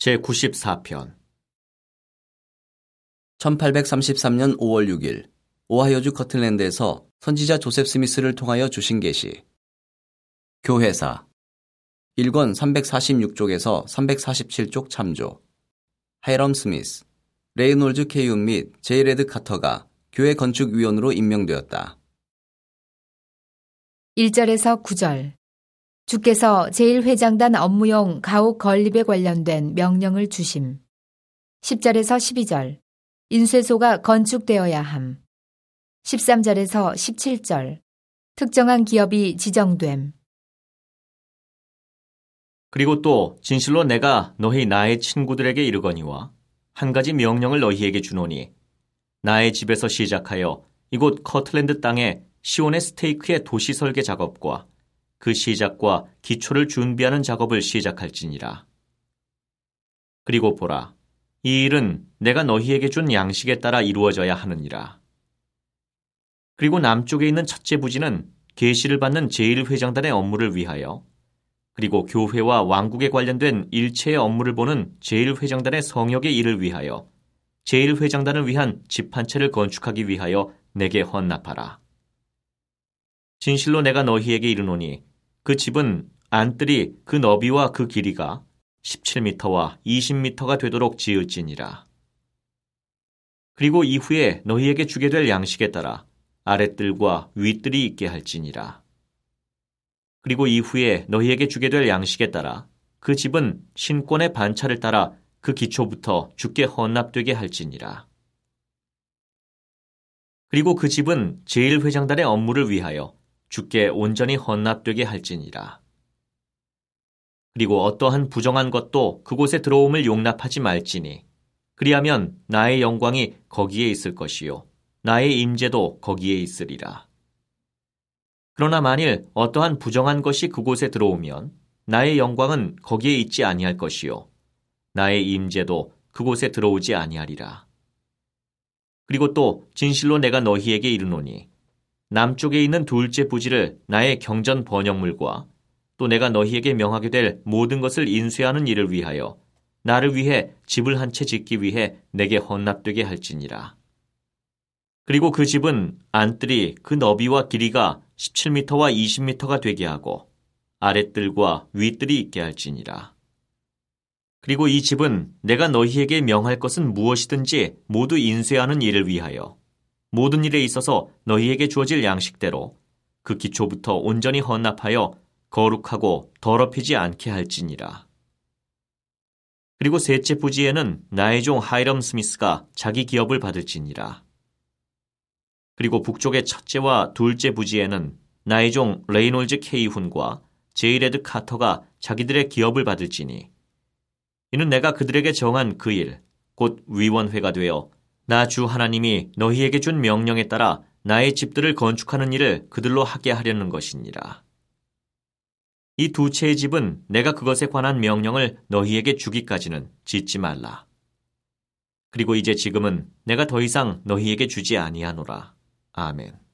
제94편 1833년 5월 6일 오하이오주 커틀랜드에서 선지자 조셉 스미스를 통하여 주신 계시. 교회사 1권 346쪽에서 347쪽 참조. 하이럼 스미스, 레이놀즈 케이운 및 제이레드 카터가 교회 건축위원으로 임명되었다. 1절에서 9절. 주께서 제1회장단 업무용 가옥 건립에 관련된 명령을 주심. 10절에서 12절. 인쇄소가 건축되어야 함. 13절에서 17절. 특정한 기업이 지정됨. 그리고 또 진실로 내가 너희 나의 친구들에게 이르거니와 한 가지 명령을 너희에게 주노니 나의 집에서 시작하여 이곳 커틀랜드 땅에 시온의 스테이크의 도시 설계 작업과 그 시작과 기초를 준비하는 작업을 시작할지니라. 그리고 보라, 이 일은 내가 너희에게 준 양식에 따라 이루어져야 하느니라. 그리고 남쪽에 있는 첫째 부지는 계시를 받는 제1회장단의 업무를 위하여, 그리고 교회와 왕국에 관련된 일체의 업무를 보는 제1회장단의 성역의 일을 위하여 제1회장단을 위한 집 한 채를 건축하기 위하여 내게 헌납하라. 진실로 내가 너희에게 이르노니 그 집은 안뜰이 그 너비와 그 길이가 17미터와 20미터가 되도록 지을지니라. 그리고 이후에 너희에게 주게 될 양식에 따라 아랫뜰과 윗뜰이 있게 할지니라. 그리고 이후에 너희에게 주게 될 양식에 따라 그 집은 신권의 반차를 따라 그 기초부터 주께 헌납되게 할지니라. 그리고 그 집은 제1회장단의 업무를 위하여 주께 온전히 헌납되게 할지니라. 그리고 어떠한 부정한 것도 그곳에 들어옴을 용납하지 말지니 그리하면 나의 영광이 거기에 있을 것이요 나의 임재도 거기에 있으리라. 그러나 만일 어떠한 부정한 것이 그곳에 들어오면 나의 영광은 거기에 있지 아니할 것이요 나의 임재도 그곳에 들어오지 아니하리라. 그리고 또 진실로 내가 너희에게 이르노니 남쪽에 있는 둘째 부지를 나의 경전 번역물과 또 내가 너희에게 명하게 될 모든 것을 인쇄하는 일을 위하여 나를 위해 집을 한 채 짓기 위해 내게 헌납되게 할지니라. 그리고 그 집은 안뜰이 그 너비와 길이가 17미터와 20미터가 되게 하고 아랫뜰과 윗뜰이 있게 할지니라. 그리고 이 집은 내가 너희에게 명할 것은 무엇이든지 모두 인쇄하는 일을 위하여 모든 일에 있어서 너희에게 주어질 양식대로 그 기초부터 온전히 헌납하여 거룩하고 더럽히지 않게 할지니라. 그리고 셋째 부지에는 나의 종 하이럼 스미스가 자기 기업을 받을지니라. 그리고 북쪽의 첫째와 둘째 부지에는 나의 종 레이놀즈 케이훈과 제이레드 카터가 자기들의 기업을 받을지니 이는 내가 그들에게 정한 그 일, 곧 위원회가 되어 나 주 하나님이 너희에게 준 명령에 따라 나의 집들을 건축하는 일을 그들로 하게 하려는 것이니라. 이 두 채의 집은 내가 그것에 관한 명령을 너희에게 주기까지는 짓지 말라. 그리고 이제 지금은 내가 더 이상 너희에게 주지 아니하노라. 아멘.